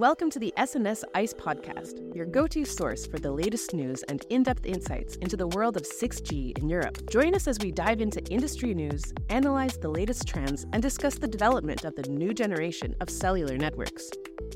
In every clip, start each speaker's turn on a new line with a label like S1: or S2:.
S1: welcome to the SNS ICE podcast, your go-to source for the latest news and in-depth insights into the world of 6G in Europe. Join us as we dive into industry news, analyze the latest trends, and discuss the development of the new generation of cellular networks.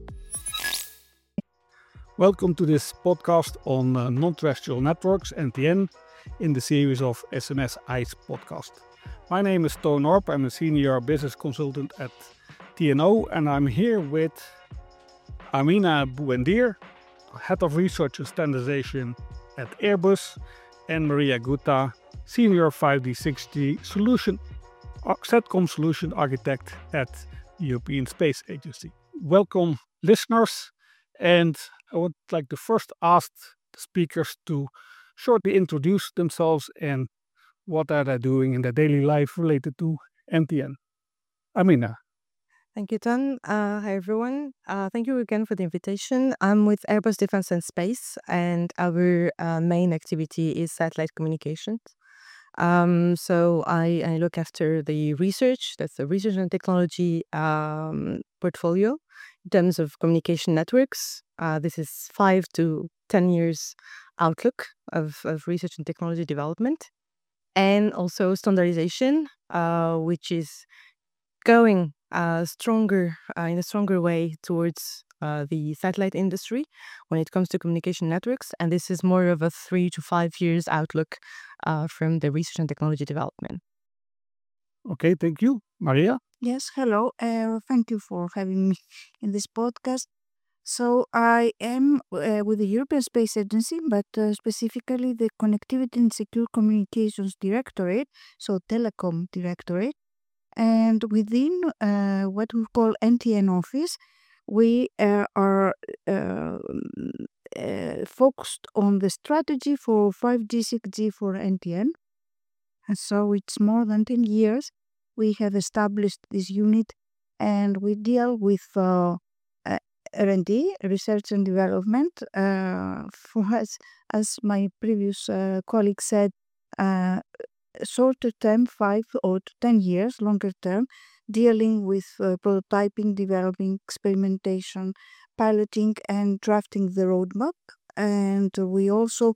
S2: Welcome to this podcast on non-terrestrial networks, NTN, in the series of SNS ICE podcast. My name is Toon Orp. I'm a senior business consultant at TNO, and I'm here with Amina Bouendir, Head of Research and Standardization at Airbus, and Maria Gutta, Senior 5G 6G Satcom Solution Architect at the European Space Agency. Welcome, listeners, and I would like to first ask the speakers to shortly introduce themselves and what are they doing in their daily life related to NTN. Amina.
S3: Thank you, Ton. Hi, everyone. Thank you again for the invitation. I'm with Airbus Defence and Space, and our main activity is satellite communications. So I look after the research, that's the research and technology portfolio in terms of communication networks. This is 5 to 10 years outlook of research and technology development, and also standardization, which is going in a stronger way towards the satellite industry when it comes to communication networks. And this is more of a 3 to 5 years outlook from the research and technology development.
S2: Okay, thank you. Maria?
S4: Yes, hello. Thank you for having me in this podcast. So I am with the European Space Agency, but specifically the Connectivity and Secure Communications Directorate, so Telecom Directorate. And within what we call NTN office, we are focused on the strategy for 5G, 6G for NTN. And so it's more than 10 years we have established this unit, and we deal with R&D, research and development. For us, as my previous colleague said, shorter term, 5 or 10 years, longer term, dealing with prototyping, developing, experimentation, piloting, and drafting the roadmap. And we also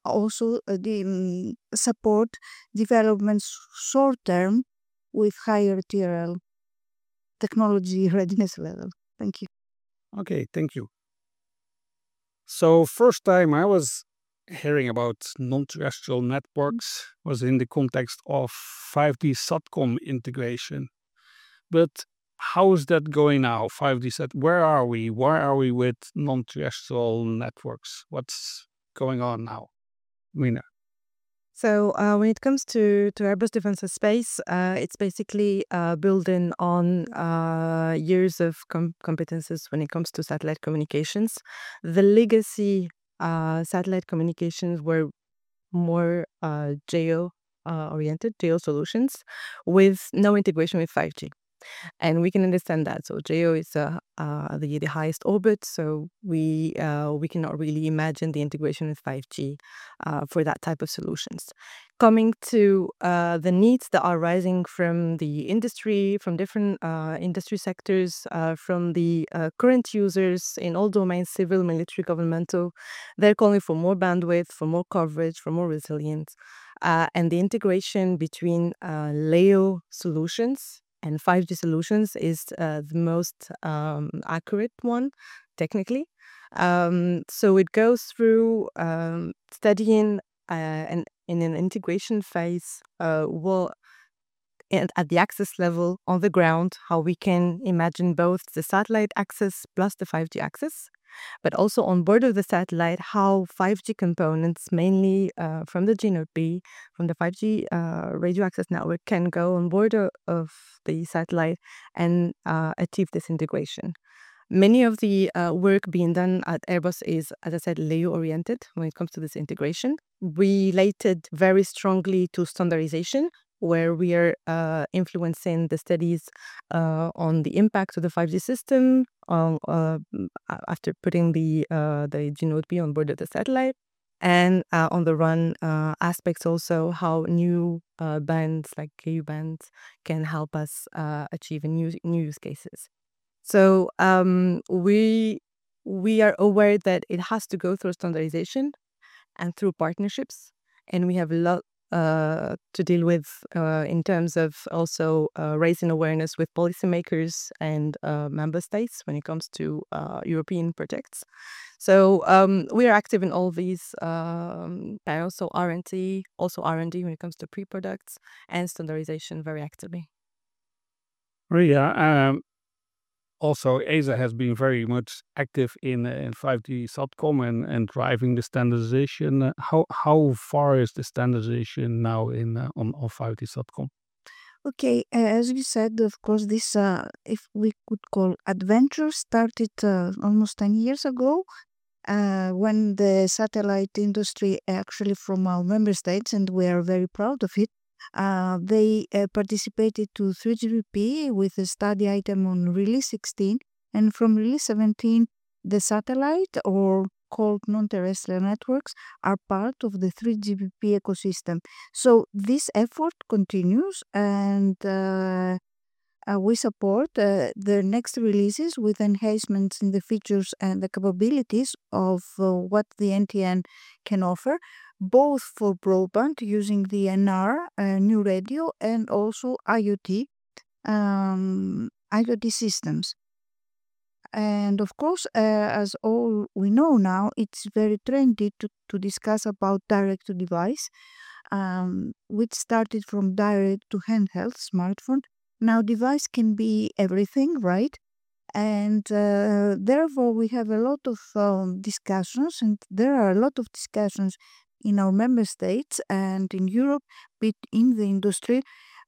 S4: support developments short term with higher TRL, technology readiness level. Thank you.
S2: Okay, thank you. So first time I was hearing about non-terrestrial networks was in the context of 5G Satcom integration. But how is that going now? 5G Sat, where are we? Where are we with non-terrestrial networks? What's going on now? Mina.
S3: So when it comes to Airbus Defence and Space, it's basically building on years of competences when it comes to satellite communications. The legacy satellite communications were more geo oriented, geo solutions with no integration with 5G. And we can understand that. So geo is the highest orbit, so we cannot really imagine the integration with 5G for that type of solutions. Coming to the needs that are rising from the industry, from different industry sectors, from the current users in all domains, civil, military, governmental, they're calling for more bandwidth, for more coverage, for more resilience. And the integration between LEO solutions and 5G solutions is the most accurate one, technically. So it goes through studying and in an integration phase, and at the access level on the ground, how we can imagine both the satellite access plus the 5G access, but also on board of the satellite, how 5G components, mainly from the GNOT-B, from the 5G radio access network, can go on board of the satellite and achieve this integration. Many of the work being done at Airbus is, as I said, LEO-oriented when it comes to this integration, related very strongly to standardization, where we are influencing the studies on the impact of the 5G system after putting the GNOT-B on board of the satellite, and on the run aspects also how new bands like Ku bands can help us achieve new use cases. So we we are aware that it has to go through standardization and through partnerships, and we have a lot to deal with in terms of also raising awareness with policymakers and member states when it comes to European projects. So we are active in all these areas, so R&D, also R&D when it comes to pre-products, and standardization very actively.
S2: Maria, also ESA has been very much active in 5G SATCOM and driving the standardization. How far is the standardization now on 5G SATCOM?
S4: Okay, as you said, of course, this, if we could call adventure, started almost 10 years ago when the satellite industry, actually from our member states, and we are very proud of it, they participated to 3GPP with a study item on release 16, and from release 17, the satellite, or called non-terrestrial networks, are part of the 3GPP ecosystem. So this effort continues, and we support the next releases with enhancements in the features and the capabilities of what the NTN can offer, both for broadband using the NR, new radio, and also IoT systems. And of course, as all we know now, it's very trendy to discuss about direct to device, which started from direct to handheld smartphone. Now, device can be everything, right? And therefore, we have a lot of discussions, and there are a lot of discussions in our member states and in Europe, in the industry,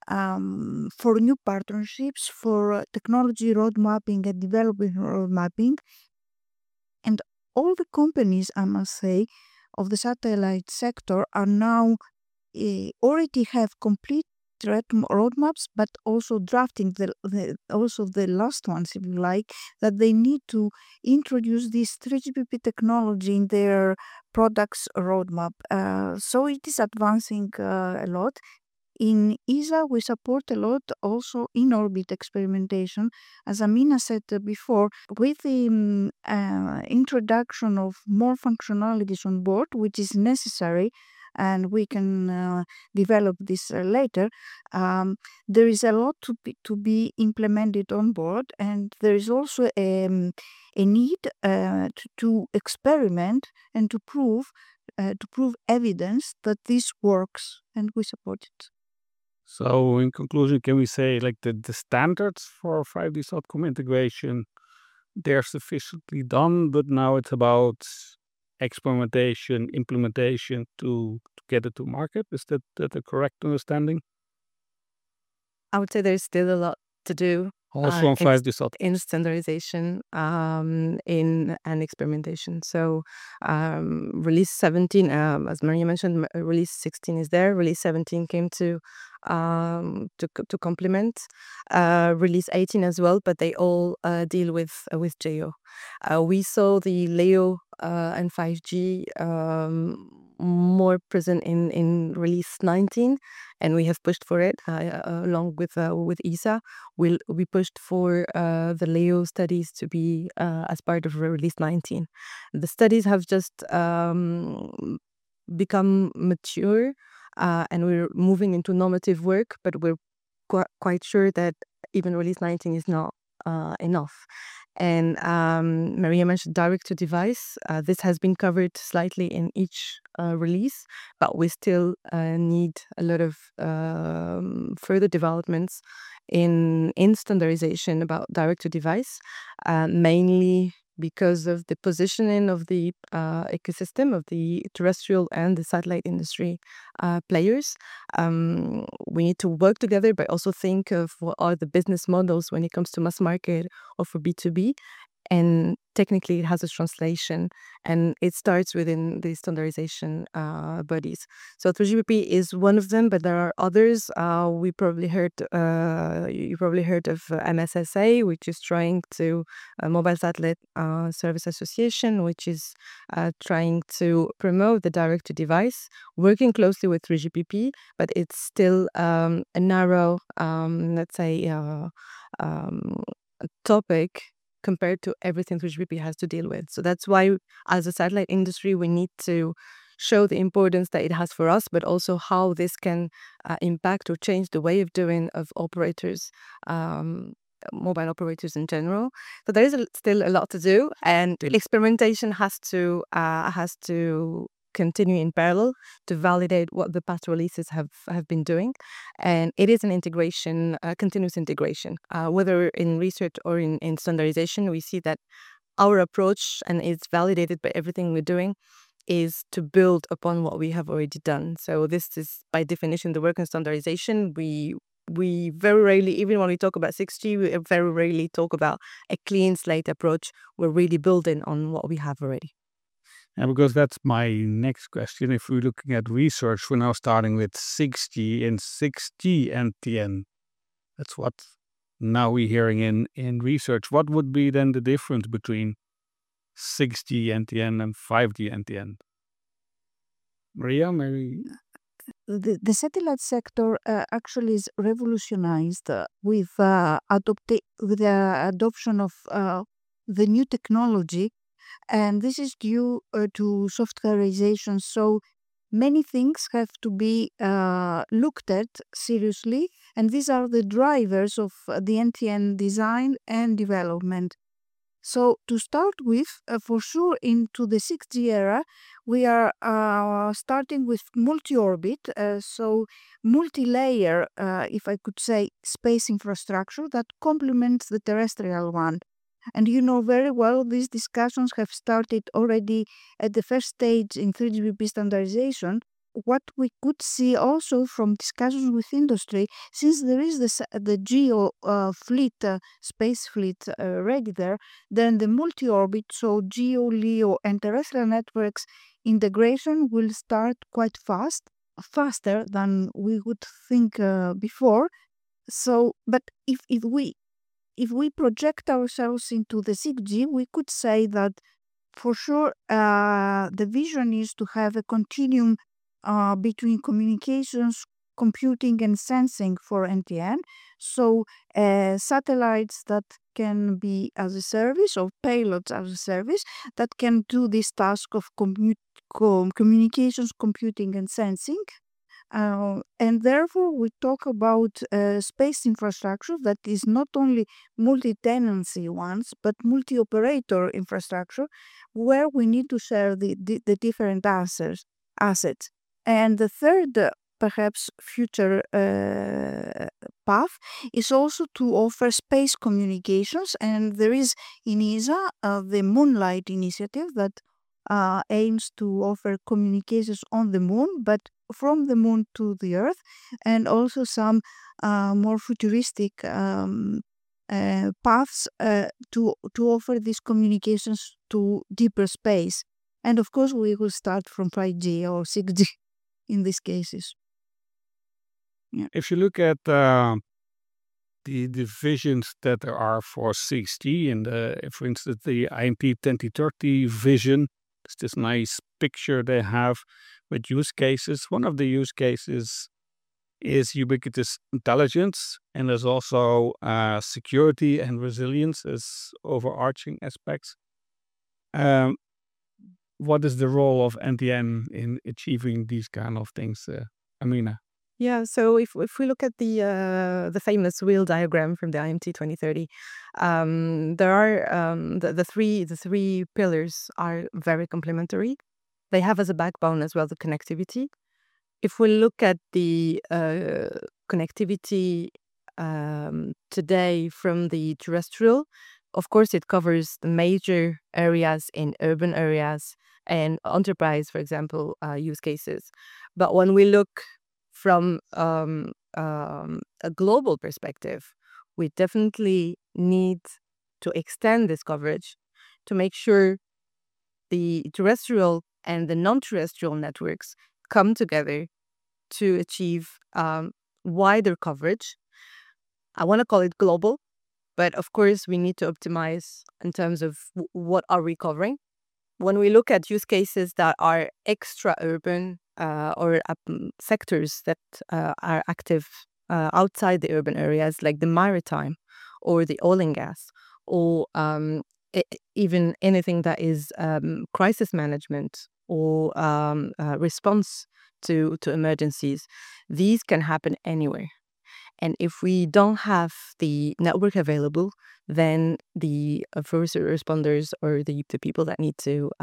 S4: for new partnerships, for technology road mapping and development road mapping. And all the companies, I must say, of the satellite sector are now already have complete roadmaps, but also drafting also the last ones, if you like, that they need to introduce this 3GPP technology in their products roadmap. So it is advancing a lot. In ESA, we support a lot also in orbit experimentation. As Amina said before, with the introduction of more functionalities on board, which is necessary, and we can develop this later, there is a lot to be implemented on board, and there is also a need to experiment and to prove evidence that this works, and we support it.
S2: So in conclusion, can we say like the standards for 5G SATCOM integration, they're sufficiently done, but now it's about experimentation, implementation to get it to market? Is that a correct understanding?
S3: I would say there's still a lot to do
S2: Also on 5G SATCOM.
S3: in standardization in and experimentation. So release 17, as Maria mentioned, release 16 is there. Release 17 came to complement release 18 as well, but they all deal with GEO. We saw the LEO and 5G more present in release 19, and we have pushed for it along with ESA. We pushed for the LEO studies to be as part of release 19. The studies have just become mature, and we're moving into normative work, but we're quite sure that even release 19 is not enough. And Maria mentioned direct to device. This has been covered slightly in each release, but we still need a lot of further developments in standardization about direct to device, mainly because of the positioning of the ecosystem of the terrestrial and the satellite industry players. We need to work together, but also think of what are the business models when it comes to mass market or for B2B. And technically, it has a translation, and it starts within the standardization bodies. So 3GPP is one of them, but there are others. You probably heard of MSSA, which is trying to Mobile Satellite Service Association, which is trying to promote the direct to device, working closely with 3GPP, but it's still a narrow, let's say, topic compared to everything 3GPP has to deal with. So that's why, as a satellite industry, we need to show the importance that it has for us, but also how this can impact or change the way of doing of operators, mobile operators in general. So there is still a lot to do, and experimentation has to continue in parallel to validate what the past releases have been doing. And it is an integration, continuous integration, whether in research or in standardization. We see that our approach, and it's validated by everything we're doing, is to build upon what we have already done. So this is by definition the work in standardization. We very rarely, even when we talk about 6G, we very rarely talk about a clean slate approach. We're really building on what we have already.
S2: And because that's my next question. If we're looking at research, we're now starting with 6G and 6G NTN. That's what now we're hearing in research. What would be then the difference between 6G NTN and 5G NTN? Maria, maybe?
S4: The satellite sector actually is revolutionized with the adoption of the new technology, and this is due to softwareization. So many things have to be looked at seriously, and these are the drivers of the NTN design and development. So to start with, for sure, into the 6G era, we are starting with multi-orbit, so multi-layer, if I could say, space infrastructure that complements the terrestrial one. And you know very well, these discussions have started already at the first stage in 3GPP standardization. What we could see also from discussions with industry, since there is the GEO fleet, space fleet ready there, then the multi-orbit, so GEO, LEO, and terrestrial networks integration will start quite fast, faster than we would think before. So, but if we project ourselves into the 6G, we could say that for sure the vision is to have a continuum between communications, computing, and sensing for NTN. So satellites that can be as a service, or payloads as a service, that can do this task of communications, computing, and sensing. And therefore, we talk about space infrastructure that is not only multi-tenancy ones, but multi-operator infrastructure, where we need to share the different assets. And the third, perhaps future path is also to offer space communications. And there is in ESA the Moonlight initiative that aims to offer communications on the moon, but from the moon to the Earth, and also some more futuristic paths to offer these communications to deeper space. And of course, we will start from 5G or 6G in these cases.
S2: If you look at the visions that there are for 6G, and for instance, the IMP 2030 vision, it's this nice picture they have with use cases. One of the use cases is ubiquitous intelligence, and there's also security and resilience as overarching aspects. What is the role of NTN in achieving these kind of things, Amina?
S3: Yeah, so if we look at the famous wheel diagram from the IMT 2030, there are the three pillars are very complementary. They have as a backbone as well the connectivity. If we look at the connectivity today from the terrestrial, of course, it covers the major areas in urban areas and enterprise, for example, use cases. But when we look from a global perspective, we definitely need to extend this coverage to make sure the terrestrial and the non-terrestrial networks come together to achieve wider coverage. I want to call it global, but of course we need to optimize in terms of what are we covering. When we look at use cases that are extra urban or sectors that are active outside the urban areas, like the maritime or the oil and gas, or even anything that is crisis management or response to emergencies. These can happen anywhere. And if we don't have the network available, then the first responders or the people that need to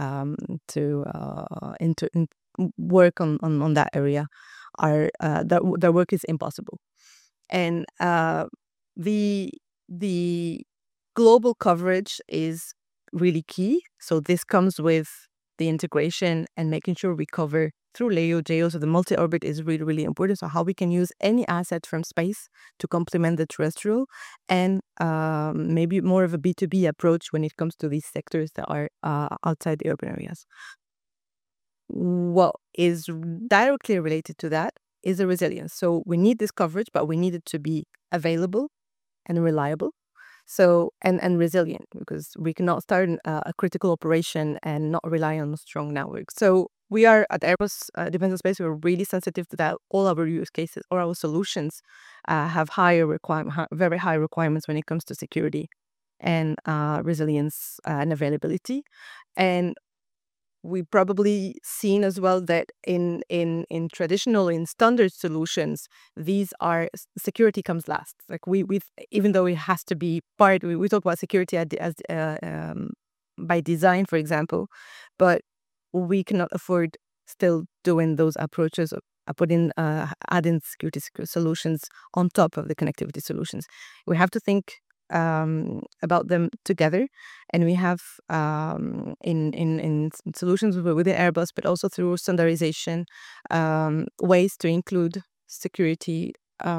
S3: work on that area are their work is impossible. And the the global coverage is really key. So this comes with the integration and making sure we cover through LEO, GEO. So the multi-orbit is really, really important. So how we can use any asset from space to complement the terrestrial, and maybe more of a B2B approach when it comes to these sectors that are outside the urban areas. What is directly related to that is the resilience. So we need this coverage, but we need it to be available and reliable. So and resilient, because we cannot start a critical operation and not rely on a strong network. So we are at Airbus Defence and Space. We're really sensitive to that. All our use cases or our solutions have very high requirements when it comes to security and resilience and availability. And we probably seen as well that in traditional, in standard solutions, these are security comes last. Like we even though it has to be part, we talk about security as by design, for example, but we cannot afford still doing those approaches, putting adding security solutions on top of the connectivity solutions. We have to think about them together, and we have in solutions within Airbus, but also through standardization, ways to include security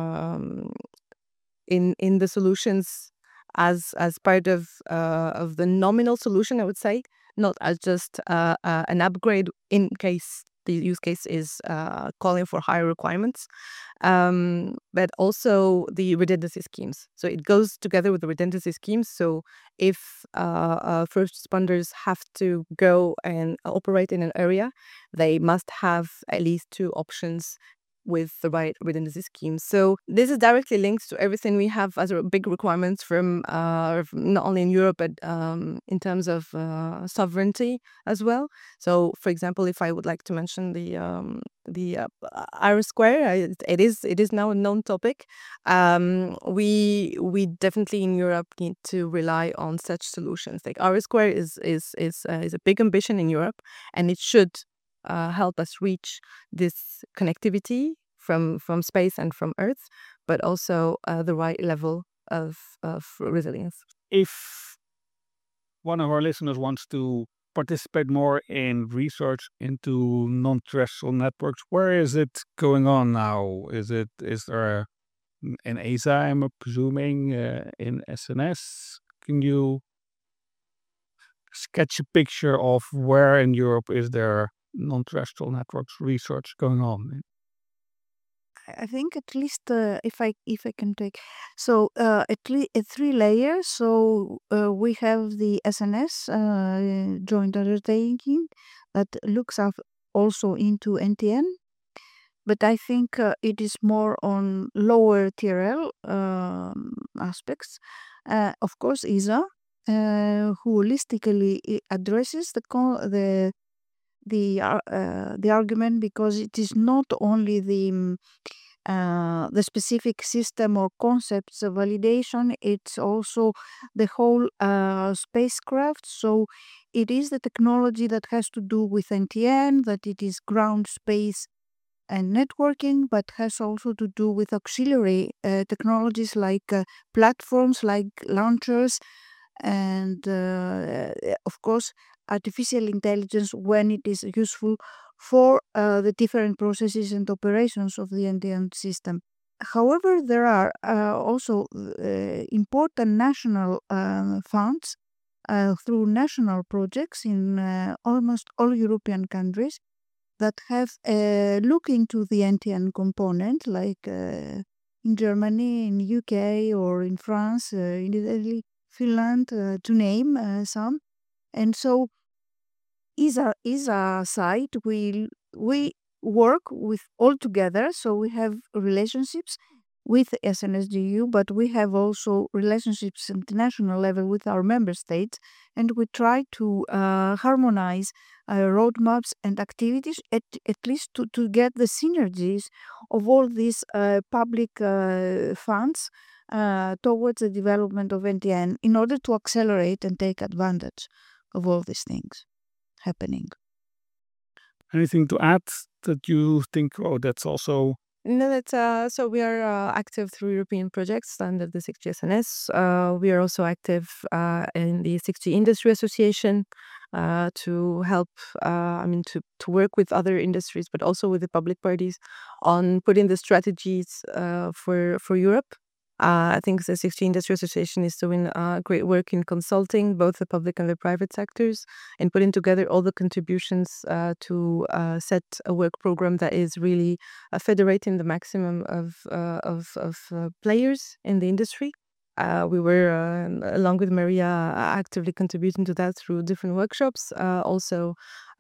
S3: in the solutions as part of the nominal solution, I would say, not as just an upgrade in case the use case is calling for higher requirements, but also the redundancy schemes. So it goes together with the redundancy schemes. So if first responders have to go and operate in an area, they must have at least two options with the right redundancy scheme. So this is directly linked to everything we have as a big requirements from not only in Europe, but in terms of sovereignty as well. So, for example, if I would like to mention the IRIS², it is now a known topic. We definitely in Europe need to rely on such solutions. Like IRIS² is a big ambition in Europe, and it should help us reach this connectivity from space and from Earth, but also the right level of resilience.
S2: If one of our listeners wants to participate more in research into non-terrestrial networks, where is it going on now? Is there an ESA, I'm presuming, in SNS? Can you sketch a picture of where in Europe is there non-terrestrial networks research going on?
S4: I think at least if I can take so at least 3 layers. So we have the SNS joint undertaking that looks up also into NTN, but I think it is more on lower TRL aspects. Of course, ESA, holistically addresses the argument, because it is not only the specific system or concepts of validation, it's also the whole spacecraft. So it is the technology that has to do with NTN, that it is ground space and networking, but has also to do with auxiliary technologies like platforms, like launchers, and of course artificial intelligence when it is useful for the different processes and operations of the NTN system. However, there are also important national funds through national projects in almost all European countries that have looked into the NTN component, like in Germany, in UK, or in France, in Italy, Finland, to name some. And so ESA side, we work with all together. So we have relationships with SNSD, but we have also relationships at the national level with our member states, and we try to harmonize roadmaps and activities, at least to get the synergies of all these public funds towards the development of NTN in order to accelerate and take advantage of all these things happening.
S2: Anything to add that you think, oh, that's also
S3: No, that's so we are active through European projects under the 6G SNS. We are also active in the 6G Industry Association to help, to work with other industries, but also with the public parties on putting the strategies for Europe. I think the 6G Industry Association is doing great work in consulting both the public and the private sectors and putting together all the contributions to set a work program that is really federating the maximum of players in the industry. We were, along with Maria, actively contributing to that through different workshops. Also,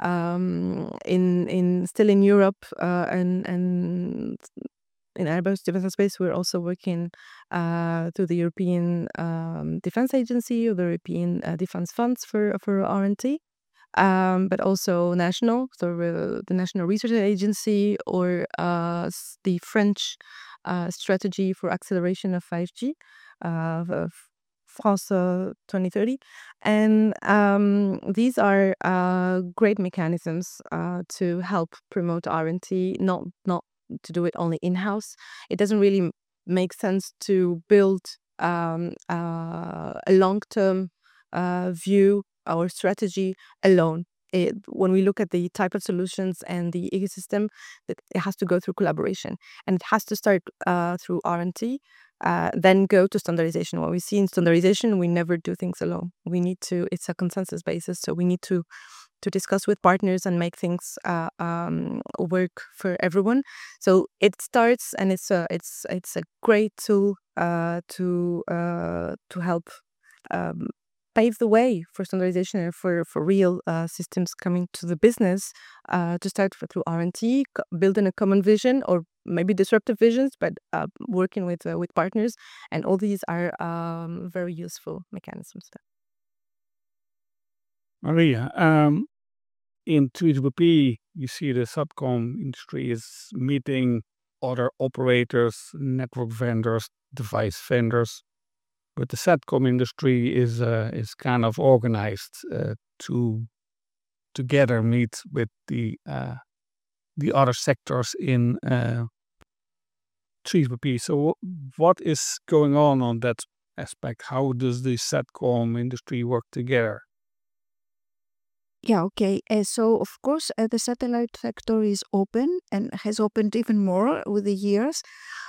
S3: still in Europe and in Airbus Defence and Space, we're also working through the European Defence Agency or the European Defence Funds for R&D. But also national, so the National Research Agency or the French strategy for acceleration of 5G, France 2030. And these are great mechanisms to help promote R&D, not to do it only in-house. It doesn't really make sense to build a long-term view our strategy alone. When we look at the type of solutions and the ecosystem, that it has to go through collaboration, and it has to start through R&D, then go to standardization. What we see in standardization, we never do things alone. We need to. It's a consensus basis, so we need to discuss with partners and make things work for everyone. So it starts, and it's a great tool to help pave the way for standardization and for real systems coming to the business, to start through R&D, building a common vision or maybe disruptive visions, but working with partners. And all these are very useful mechanisms.
S2: Maria, in 3GPP, you see the SATCOM industry is meeting other operators, network vendors, device vendors. But the SATCOM industry is kind of organized to together meet with the other sectors in 3GPP. So what is going on that aspect? How does the SATCOM industry work together?
S4: Yeah, okay. So, of course, the satellite sector is open and has opened even more with the years.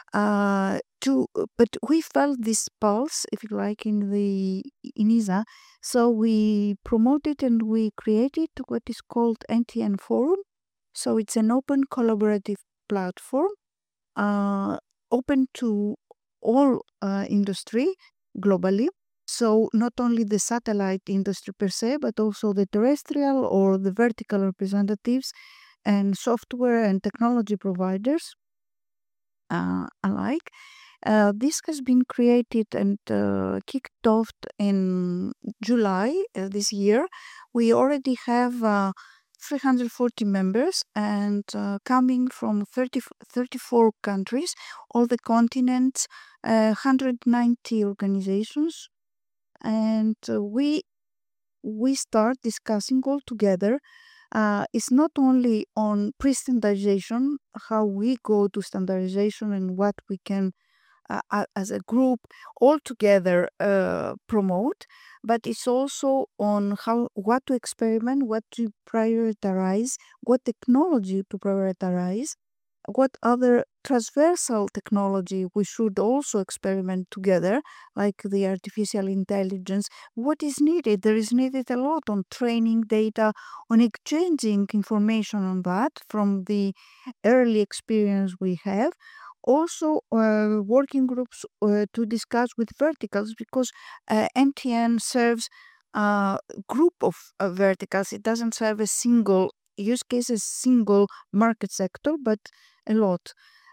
S4: But we felt this pulse, if you like, in ESA. So we promoted and we created what is called NTN Forum. So it's an open collaborative platform, open to all industry globally. So not only the satellite industry per se, but also the terrestrial or the vertical representatives and software and technology providers alike. This has been created and kicked off in July this year. We already have 340 members and coming from 34 countries, all the continents, 190 organizations. And we start discussing all together. It's not only on pre-standardization, how we go to standardization and what we can, as a group, all together promote, but it's also on what to experiment, what to prioritize, what technology to prioritize, what other transversal technology we should also experiment together, like the artificial intelligence. What is needed? There is needed a lot on training data, on exchanging information on that from the early experience we have. Also, working groups to discuss with verticals, because NTN serves a group of verticals. It doesn't serve a single use case, a single market sector, but a lot.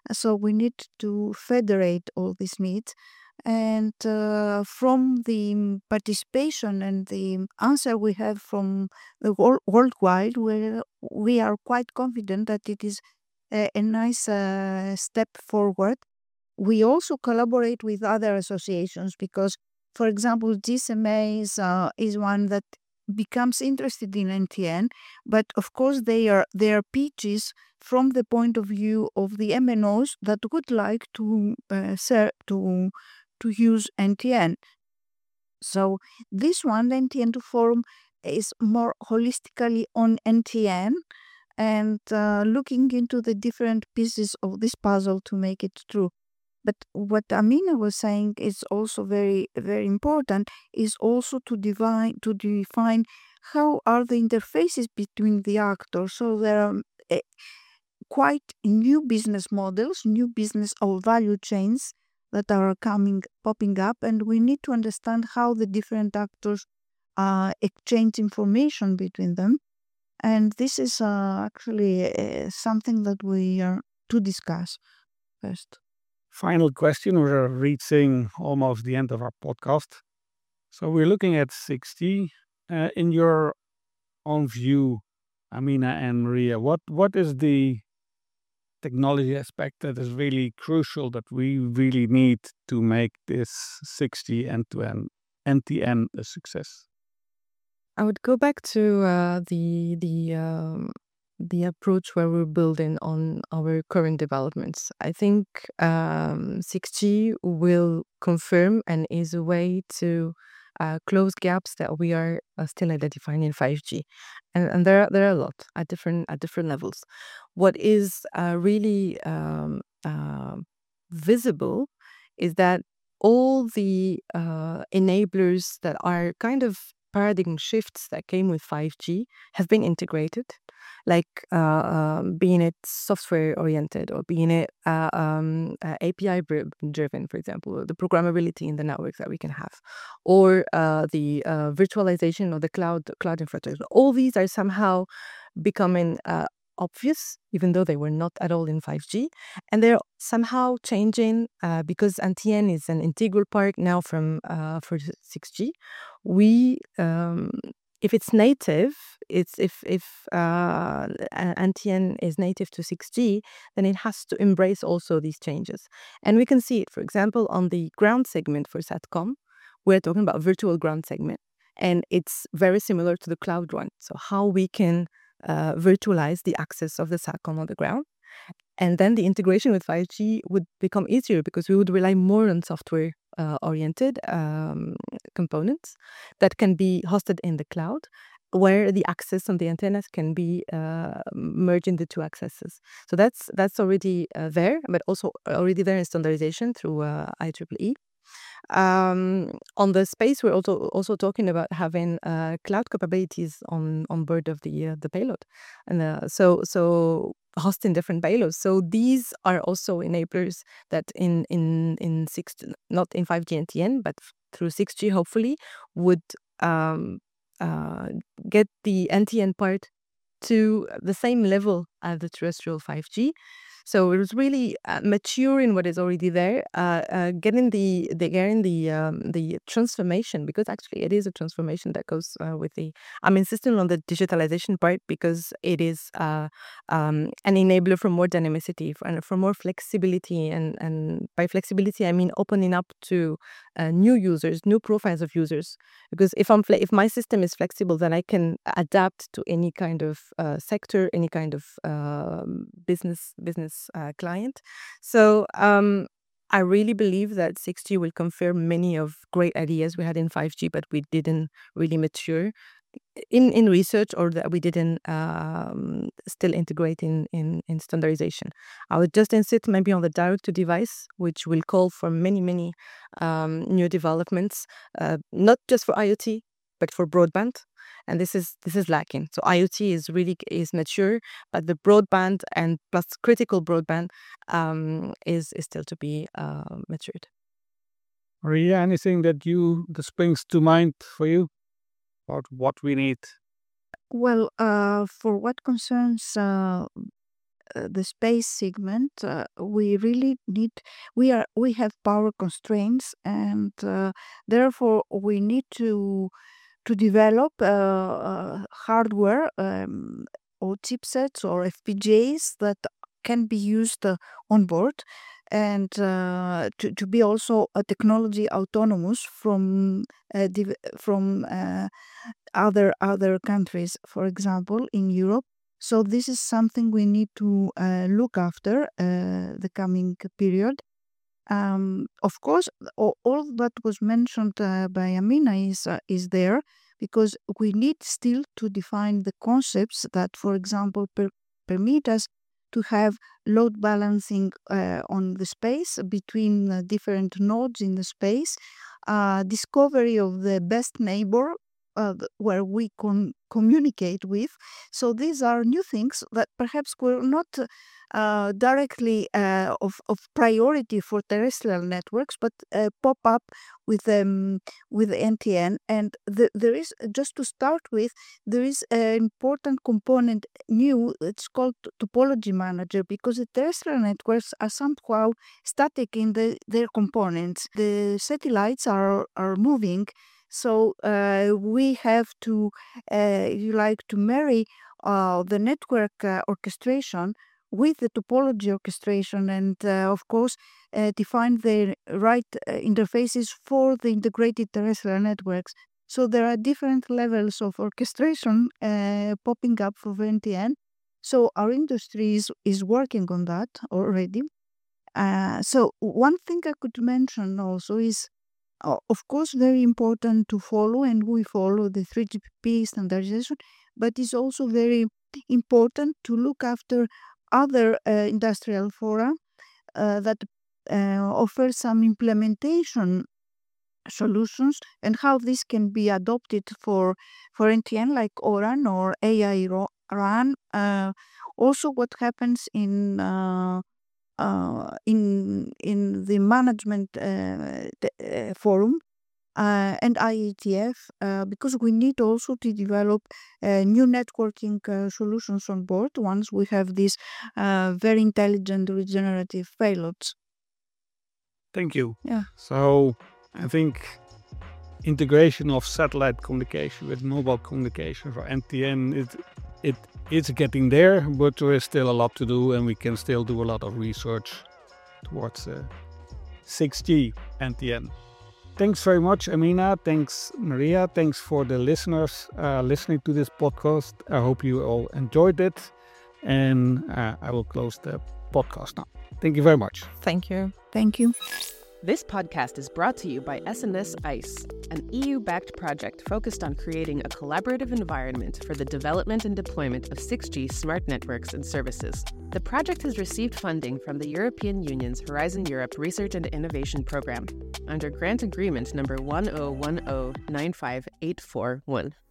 S4: So we need to federate all these needs. And from the participation and the answer we have from the worldwide, we are quite confident that it is a nice step forward. We also collaborate with other associations because, for example, GSMA is one that becomes interested in NTN, but of course they are pitches from the point of view of the MNOs that would like to to use NTN. So this one, the NTN2 forum, is more holistically on NTN and looking into the different pieces of this puzzle to make it true. But what Amina was saying is also very, very important, is also to define how are the interfaces between the actors. So there are quite new business models, new business or value chains that are popping up, and we need to understand how the different actors exchange information between them. And this is actually something that we are to discuss first.
S2: Final question. We're reaching almost the end of our podcast. So we're looking at 6G. In your own view, Amina and Maria, what is the technology aspect that is really crucial that we really need to make this 6G end-to-end NTN a success?
S3: I would go back to the approach where we're building on our current developments. I think 6G will confirm and is a way to close gaps that we are still identifying in 5G, and there are a lot at different levels. What is really visible is that all the enablers that are kind of paradigm shifts that came with 5G have been integrated, like being it software oriented or being it API driven, for example, the programmability in the networks that we can have, or the virtualization of the cloud infrastructure. All these are somehow becoming obvious, even though they were not at all in 5G. And they're somehow changing because NTN is an integral part now for 6G. We, if it's native, if NTN is native to 6G, then it has to embrace also these changes. And we can see it, for example, on the ground segment for Satcom. We're talking about virtual ground segment, and it's very similar to the cloud one. So how we can virtualize the access of the Satcom on the ground. And then the integration with 5G would become easier because we would rely more on software oriented components that can be hosted in the cloud, where the access on the antennas can be merging the two accesses. So that's already there, but also already there in standardization through IEEE. On the space, we're also talking about having cloud capabilities on board of the payload, and so hosting different payloads. So these are also enablers that in 6, not in 5G NTN, but through 6G hopefully would get the NTN part to the same level as the terrestrial 5G. So it was really maturing what is already there, getting the transformation, because actually it is a transformation that goes with the. I'm insisting on the digitalization part because it is an enabler for more dynamicity and for more flexibility, and by flexibility I mean opening up to new users, new profiles of users. Because if my system is flexible, then I can adapt to any kind of sector, any kind of business client. So I really believe that 6G will confirm many of great ideas we had in 5G, but we didn't really mature in research, or that we didn't still integrate in standardization. I would just insist maybe on the direct to device, which will call for many new developments, not just for IoT but for broadband, and this is lacking. So IoT is mature, but the broadband and plus critical broadband is still to be matured.
S2: Maria, anything that springs to mind for you about what we need?
S4: Well, for what concerns the space segment, we really need. We have power constraints, and therefore we need to develop hardware or chipsets or FPGAs that can be used on board, and to be also a technology autonomous from other countries, for example, in Europe. So this is something we need to look after the coming period. Of course, all that was mentioned by Amina is there, because we need still to define the concepts that, for example, permit us to have load balancing on the space between different nodes in the space, discovery of the best neighbor where we communicate with. So these are new things that perhaps were not directly of priority for terrestrial networks, but pop up with NTN. And there is, just to start with, there is an important component new. It's called topology manager, because the terrestrial networks are somehow static in their components. The satellites are moving. So we have to, marry the network orchestration with the topology orchestration, and of course define the right interfaces for the integrated terrestrial networks. So there are different levels of orchestration popping up for NTN. So our industry is working on that already. So one thing I could mention also is, of course, very important to follow, and we follow the 3GPP standardization, but it's also very important to look after other industrial fora that offer some implementation solutions, and how this can be adopted for NTN, like ORAN or AI RAN. Also, what happens in the management forum and IETF, because we need also to develop new networking solutions on board once we have these very intelligent regenerative payloads.
S2: Thank you.
S4: Yeah.
S2: So I think integration of satellite communication with mobile communication for NTN, it's getting there, but there is still a lot to do, and we can still do a lot of research towards 6G NTN. Thanks very much, Amina. Thanks, Maria. Thanks for the listeners listening to this podcast. I hope you all enjoyed it, and I will close the podcast now. Thank you very much.
S3: Thank you.
S4: Thank you.
S1: This podcast is brought to you by SNS ICE, an EU-backed project focused on creating a collaborative environment for the development and deployment of 6G smart networks and services. The project has received funding from the European Union's Horizon Europe Research and Innovation Programme under Grant Agreement number 101095841.